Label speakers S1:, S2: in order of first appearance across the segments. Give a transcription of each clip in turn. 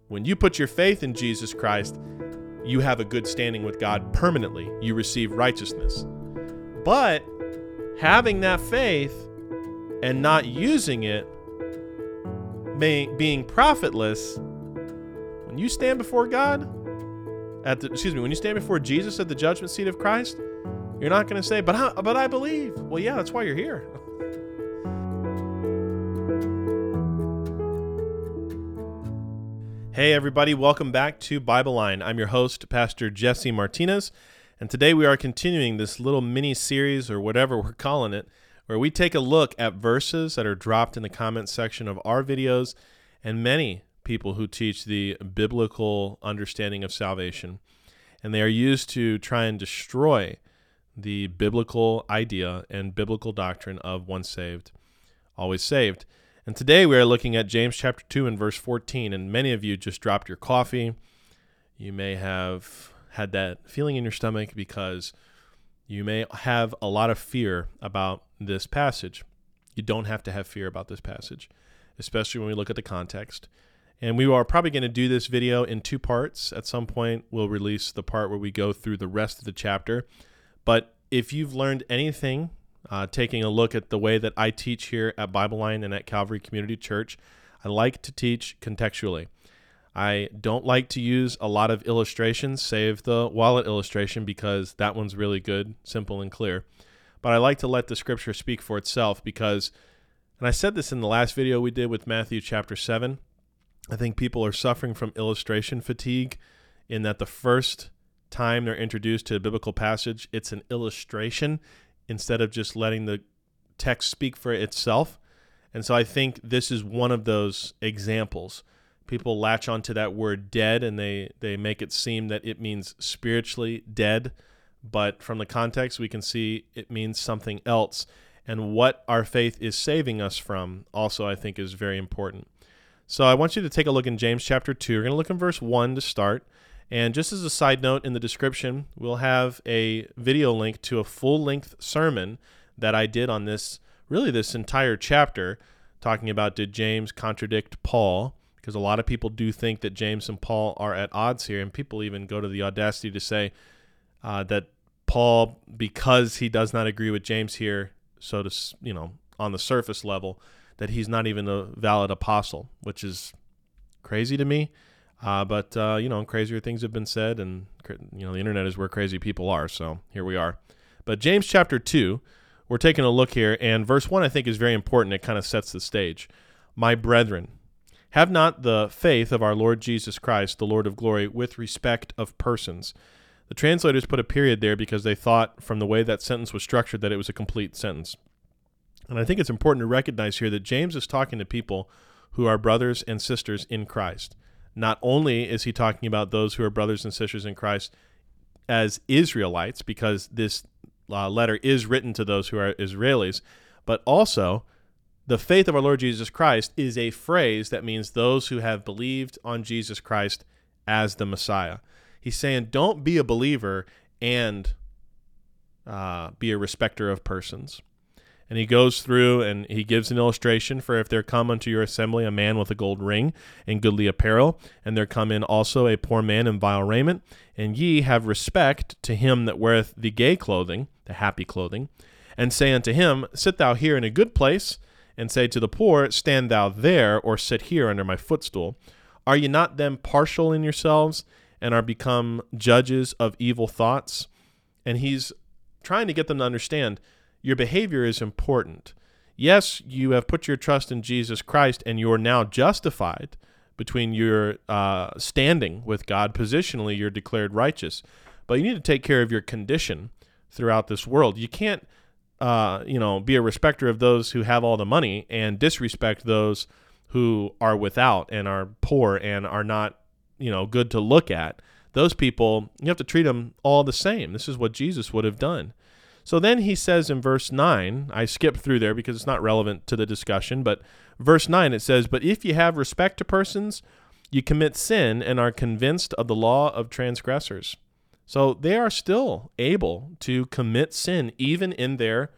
S1: When you put your faith in Jesus Christ, you have a good standing with God permanently. You receive righteousness. But having that faith and not using it, being profitless, when you stand before God, when you stand before Jesus at the judgment seat of Christ, you're not going to say, but I believe. Well, yeah, that's why you're here. Hey, everybody. Welcome back to Bible Line. I'm your host, Pastor Jesse Martinez, and today we are continuing this little mini-series, or whatever we're calling it, where we take a look at verses that are dropped in the comment section of our videos and many people who teach the biblical understanding of salvation. And they are used to try and destroy the biblical idea and biblical doctrine of once saved, always saved. And today we are looking at James chapter 2 and verse 14, and many of you just dropped your coffee. You may have had that feeling in your stomach because you may have a lot of fear about this passage. You don't have to have fear about this passage, especially when we look at the context. And we are probably going to do this video in two parts. At some point, we'll release the part where we go through the rest of the chapter. But if you've learned anything, taking a look at the way that I teach here at Bible Line and at Calvary Community Church, I like to teach contextually. I don't like to use a lot of illustrations, save the wallet illustration because that one's really good, simple, and clear. But I like to let the scripture speak for itself because, and I said this in the last video we did with Matthew chapter 7, I think people are suffering from illustration fatigue in that the first time they're introduced to a biblical passage, it's an illustration instead of just letting the text speak for itself. And so I think this is one of those examples. People latch onto that word dead and they make it seem that it means spiritually dead, but from the context we can see it means something else. And what our faith is saving us from also I think is very important. So I want you to take a look in James chapter 2. We're going to look in verse 1 to start. And just as a side note, in the description, we'll have a video link to a full-length sermon that I did on this entire chapter, talking about did James contradict Paul, because a lot of people do think that James and Paul are at odds here, and people even go to the audacity to say that Paul, because he does not agree with James here, on the surface level, that he's not even a valid apostle, which is crazy to me. But crazier things have been said, and, the internet is where crazy people are, so here we are. But James chapter 2, we're taking a look here, and verse 1 I think is very important. It kind of sets the stage. My brethren, have not the faith of our Lord Jesus Christ, the Lord of glory, with respect of persons. The translators put a period there because they thought from the way that sentence was structured that it was a complete sentence. And I think it's important to recognize here that James is talking to people who are brothers and sisters in Christ. Not only is he talking about those who are brothers and sisters in Christ as Israelites, because this letter is written to those who are Israelis, but also the faith of our Lord Jesus Christ is a phrase that means those who have believed on Jesus Christ as the Messiah. He's saying don't be a believer and be a respecter of persons. And he goes through and he gives an illustration for if there come unto your assembly a man with a gold ring and goodly apparel, and there come in also a poor man in vile raiment, and ye have respect to him that weareth the gay clothing, the happy clothing, and say unto him, sit thou here in a good place, and say to the poor, stand thou there, or sit here under my footstool. Are ye not then partial in yourselves, and are become judges of evil thoughts? And he's trying to get them to understand your behavior is important. Yes, you have put your trust in Jesus Christ, and you're now justified between your standing with God. Positionally, you're declared righteous. But you need to take care of your condition throughout this world. You can't, be a respecter of those who have all the money and disrespect those who are without and are poor and are not, good to look at. Those people, you have to treat them all the same. This is what Jesus would have done. So then he says in verse 9, I skipped through there because it's not relevant to the discussion, but verse 9 it says, but if you have respect to persons, you commit sin and are convinced of the law of transgressors. So they are still able to commit sin even in their,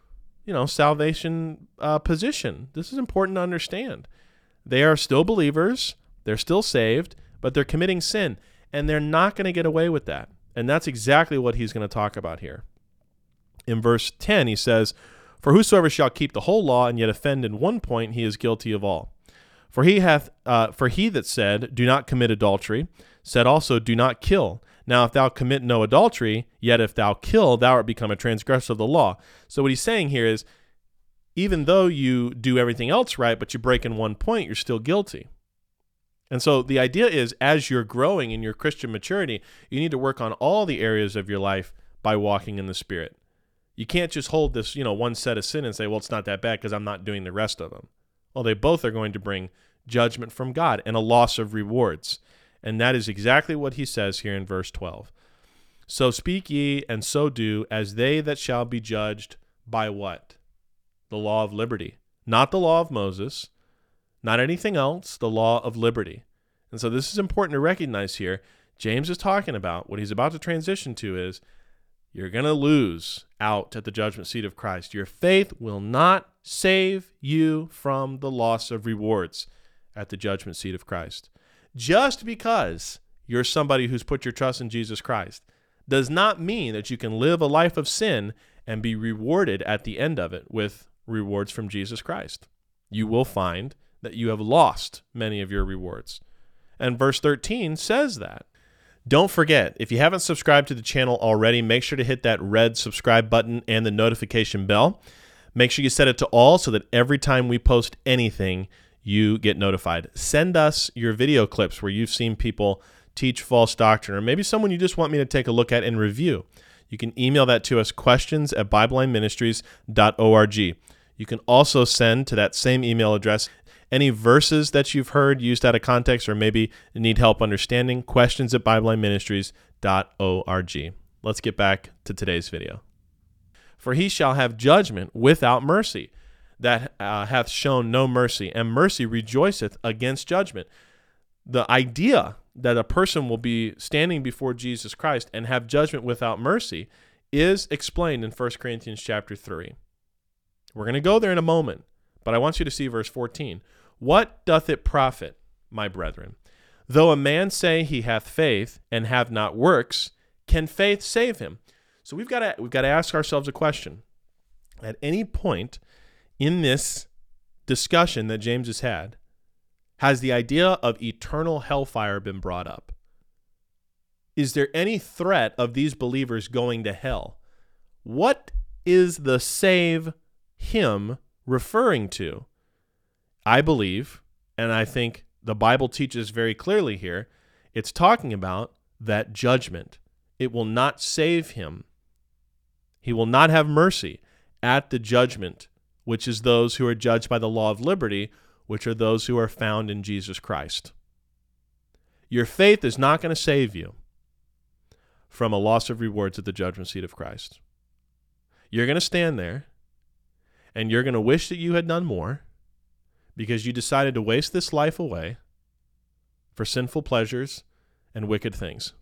S1: salvation position. This is important to understand. They are still believers. They're still saved, but they're committing sin, and they're not going to get away with that. And that's exactly what he's going to talk about here. In verse 10, he says, "For whosoever shall keep the whole law and yet offend in one point, he is guilty of all. For he that said, Do not commit adultery, said also, Do not kill. Now if thou commit no adultery, yet if thou kill, thou art become a transgressor of the law." So what he's saying here is, even though you do everything else right, but you break in one point, you're still guilty. And so the idea is, as you're growing in your Christian maturity, you need to work on all the areas of your life by walking in the Spirit. You can't just hold this, one set of sin and say, well, it's not that bad because I'm not doing the rest of them. Well, they both are going to bring judgment from God and a loss of rewards. And that is exactly what he says here in verse 12. "So speak ye, and so do, as they that shall be judged by" what? The law of liberty. Not the law of Moses, not anything else, the law of liberty. And so this is important to recognize here. James is talking about, what he's about to transition to is, you're going to lose out at the judgment seat of Christ. Your faith will not save you from the loss of rewards at the judgment seat of Christ. Just because you're somebody who's put your trust in Jesus Christ does not mean that you can live a life of sin and be rewarded at the end of it with rewards from Jesus Christ. You will find that you have lost many of your rewards. And verse 13 says that. Don't forget, if you haven't subscribed to the channel already, make sure to hit that red subscribe button and the notification bell. Make sure you set it to all so that every time we post anything, you get notified. Send us your video clips where you've seen people teach false doctrine, or maybe someone you just want me to take a look at and review. You can email that to us, questions@BibleLineMinistries.org. You can also send to that same email address any verses that you've heard used out of context or maybe need help understanding, questions@BibleLineMinistries.org. Let's get back to today's video. "For he shall have judgment without mercy, that hath shown no mercy, and mercy rejoiceth against judgment." The idea that a person will be standing before Jesus Christ and have judgment without mercy is explained in 1 Corinthians chapter 3. We're going to go there in a moment, but I want you to see verse 14. "What doth it profit, my brethren, though a man say he hath faith and have not works, can faith save him?" So we've got to ask ourselves a question. At any point in this discussion that James has had, has the idea of eternal hellfire been brought up? Is there any threat of these believers going to hell? What is the "save him" referring to? I believe, and I think the Bible teaches very clearly here, it's talking about that judgment. It will not save him. He will not have mercy at the judgment, which is those who are judged by the law of liberty, which are those who are found in Jesus Christ. Your faith is not going to save you from a loss of rewards at the judgment seat of Christ. You're going to stand there, and you're going to wish that you had done more because you decided to waste this life away for sinful pleasures and wicked things.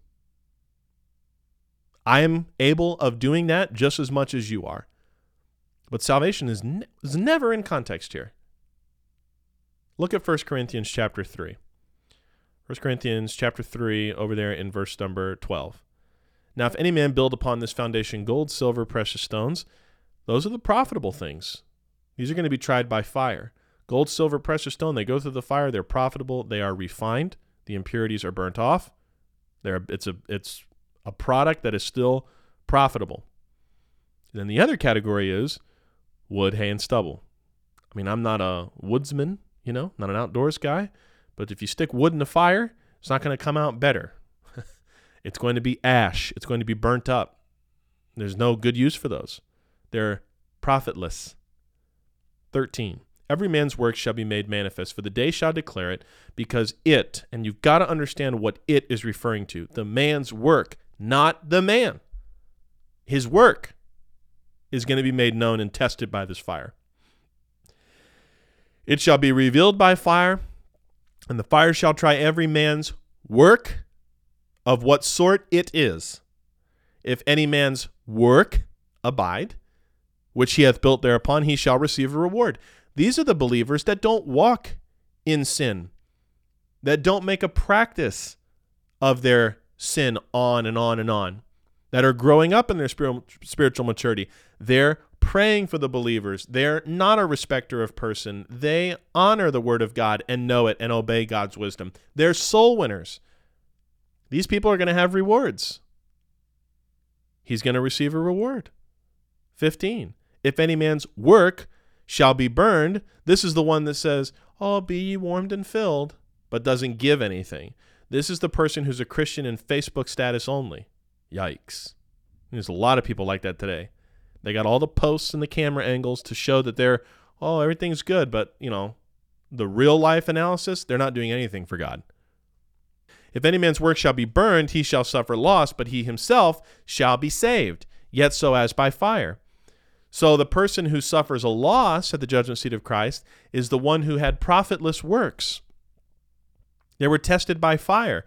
S1: I am able of doing that just as much as you are. But salvation is never in context here. Look at 1 Corinthians chapter 3. 1 Corinthians chapter 3 over there in verse number 12. "Now if any man build upon this foundation gold, silver, precious stones," those are the profitable things. These are going to be tried by fire. Gold, silver, precious stone, they go through the fire, they're profitable, they are refined, the impurities are burnt off. It's a product that is still profitable. And then the other category is wood, hay, and stubble. I mean, I'm not a woodsman, not an outdoors guy, but if you stick wood in the fire, it's not going to come out better. It's going to be ash. It's going to be burnt up. There's no good use for those. They're profitless. 13. "Every man's work shall be made manifest, for the day shall declare it, because it," and you've got to understand what it is referring to, the man's work, not the man. His work is going to be made known and tested by this fire. "It shall be revealed by fire, and the fire shall try every man's work of what sort it is. If any man's work abide, which he hath built thereupon, he shall receive a reward." These are the believers that don't walk in sin. that don't make a practice of their sin on and on and on, that are growing up in their spiritual maturity. They're praying for the believers. They're not a respecter of person. They honor the word of God and know it and obey God's wisdom. They're soul winners. These people are going to have rewards. He's going to receive a reward. 15. If any man's work shall be burned, this is the one that says, oh, be ye warmed and filled, but doesn't give anything. This is the person who's a Christian in Facebook status only. Yikes. There's a lot of people like that today. They got all the posts and the camera angles to show that they're, oh, everything's good, but, the real life analysis, they're not doing anything for God. If any man's work shall be burned, he shall suffer loss, but he himself shall be saved, yet so as by fire. So the person who suffers a loss at the judgment seat of Christ is the one who had profitless works. They were tested by fire.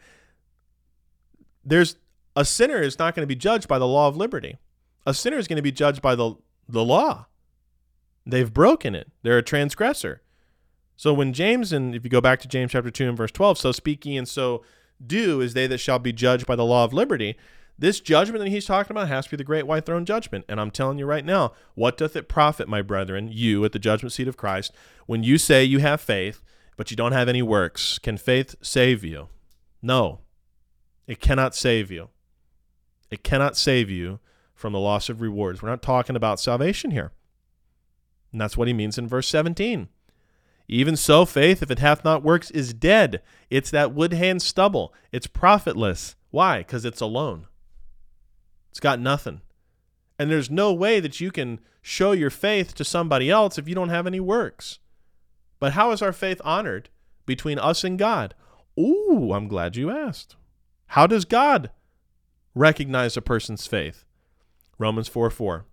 S1: A sinner is not going to be judged by the law of liberty. A sinner is going to be judged by the law. They've broken it. They're a transgressor. So when James, and if you go back to James chapter 2 and verse 12, so speak ye and so do is they that shall be judged by the law of liberty. This judgment that he's talking about has to be the great white throne judgment. And I'm telling you right now, what doth it profit, my brethren, you at the judgment seat of Christ, when you say you have faith, but you don't have any works? Can faith save you? No, it cannot save you. It cannot save you from the loss of rewards. We're not talking about salvation here. And that's what he means in verse 17. Even so, faith, if it hath not works, is dead. It's that wood hand stubble. It's profitless. Why? Because it's alone. It's got nothing. And there's no way that you can show your faith to somebody else if you don't have any works. But how is our faith honored between us and God? Ooh, I'm glad you asked. How does God recognize a person's faith? Romans 4:5.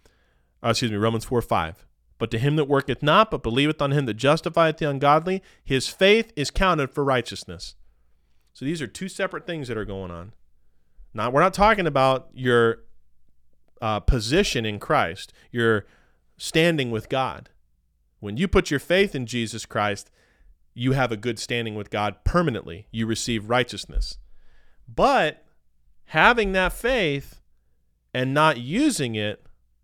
S1: But to him that worketh not, but believeth on him that justifieth the ungodly, his faith is counted for righteousness. So these are two separate things that are going on. Now, we're not talking about your position in Christ, your standing with God. When you put your faith in Jesus Christ, you have a good standing with God permanently. You receive righteousness. But having that faith and not using it,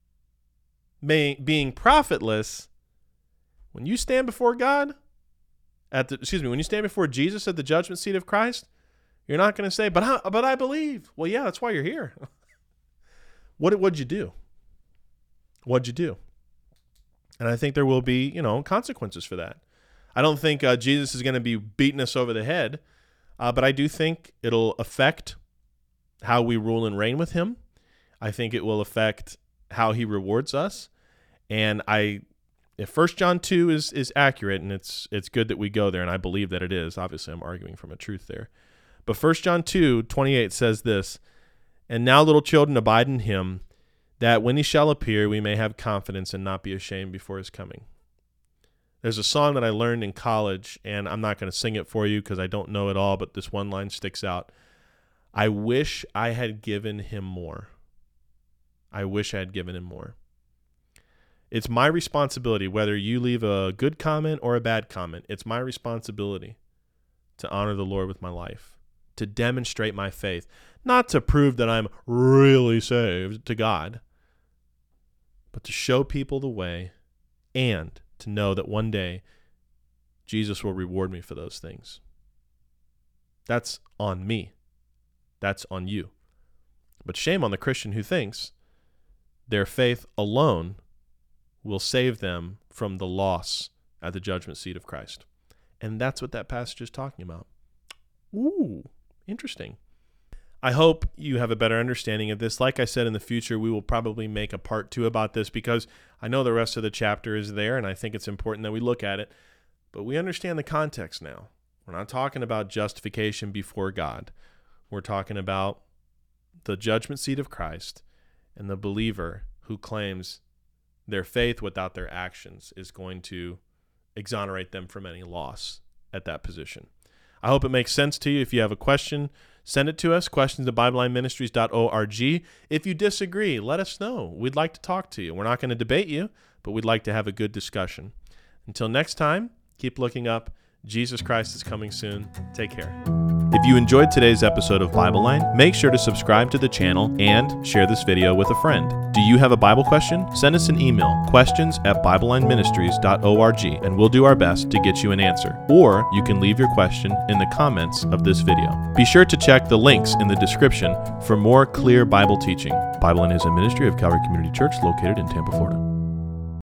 S1: being profitless, when you stand before God, when you stand before Jesus at the judgment seat of Christ, you're not going to say, but I believe. Well, yeah, that's why you're here. What'd you do? What'd you do? And I think there will be, consequences for that. I don't think Jesus is going to be beating us over the head, but I do think it'll affect how we rule and reign with him. I think it will affect how he rewards us. And if 1 John 2 is accurate, and it's good that we go there, and I believe that it is. Obviously, I'm arguing from a truth there. But 1 John 2:28 says this, and now, little children, abide in him, that when he shall appear, we may have confidence and not be ashamed before his coming. There's a song that I learned in college, and I'm not going to sing it for you because I don't know it all, but this one line sticks out. I wish I had given him more. I wish I had given him more. It's my responsibility, whether you leave a good comment or a bad comment, it's my responsibility to honor the Lord with my life, to demonstrate my faith, not to prove that I'm really saved to God, but to show people the way and to know that one day Jesus will reward me for those things. That's on me. That's on you. But shame on the Christian who thinks their faith alone will save them from the loss at the judgment seat of Christ. And that's what that passage is talking about. Ooh, interesting. I hope you have a better understanding of this. Like I said, in the future, we will probably make a part 2 about this because I know the rest of the chapter is there, and I think it's important that we look at it. But we understand the context now. We're not talking about justification before God. We're talking about the judgment seat of Christ and the believer who claims their faith without their actions is going to exonerate them from any loss at that position. I hope it makes sense to you. If you have a question, send it to us, questions@BibleLineMinistries.org. If you disagree, let us know. We'd like to talk to you. We're not going to debate you, but we'd like to have a good discussion. Until next time, keep looking up Jesus Christ is coming soon. Take care. If you enjoyed today's episode of Bible Line, make sure to subscribe to the channel and share this video with a friend. Do you have a Bible question? Send us an email, questions@BibleLineMinistries.org, and we'll do our best to get you an answer. Or you can leave your question in the comments of this video. Be sure to check the links in the description for more clear Bible teaching. Bible Line is a ministry of Calvary Community Church located in Tampa, Florida.